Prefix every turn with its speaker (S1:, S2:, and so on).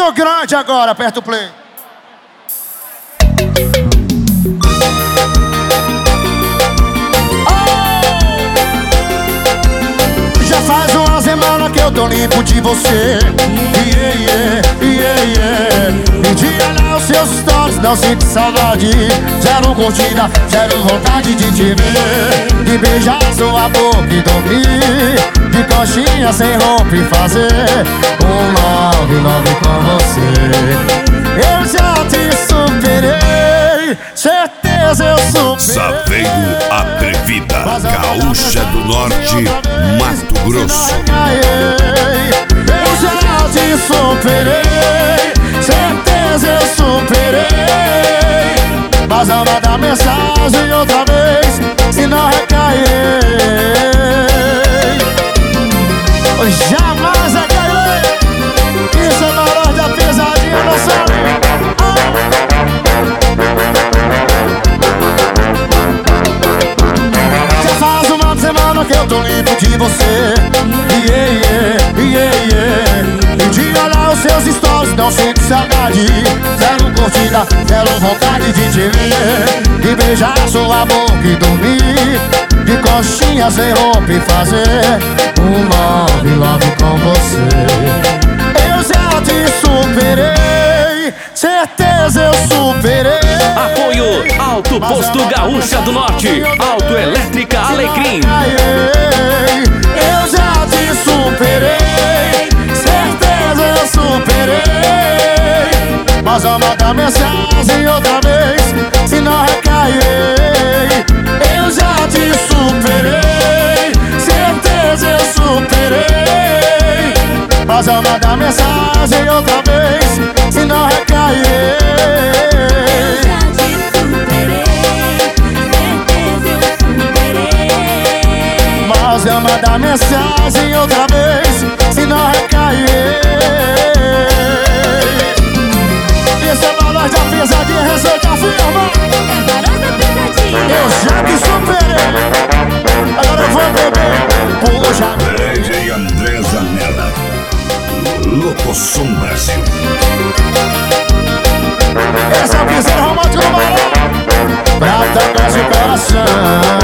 S1: Muito grande agora, aperta o play. Já faz uma semana que eu tô limpo de você. Pedi olhar os seus stories, não sinto saudade. Zero curtida, zero vontade de te ver, de beijar sua boca e dormir de coxinha sem roupa e fazer um love com você. Eu já te superei, certeza eu superei.
S2: Saveiro Atrevida, Gaúcha do Norte, Mato Grosso.
S1: Eu já te superei, certeza eu superei. Mas ao mandar mensagem outra vez, se não recairei. Jamais recairei. Isso é maior da pesadinha, não sabe? Já faz uma semana que eu tô limpo de você. De olhar os seus stories, não sinto saudade. Zero curtida, zero vontade de te ver, de beijar sua boca e dormir de coxinha sem roupa e fazer um love com você. Eu já te superei, certeza eu superei.
S3: Apoio Alto Posto Gaúcha do Norte, Autoelétrica Alecrim.
S1: Eu já te superei, certeza eu superei. Mas ao mandar mensagem outra vez, se não recairei. Eu já te superei, certeza eu superei. Mas ao mandar mensagem outra vez, se não recairei.
S4: Eu já te superei, certeza eu superei.
S1: Mas eu mandar mensagem outra vez, se não recairei. Isso é valor da pesadinha, receita firma. Eu já te superei, agora eu vou beber. Puxa.
S2: DJ André Zanella, Locosom Brasil.
S1: Esse é o piseiro romântico do Maré, pra tocar seu coração.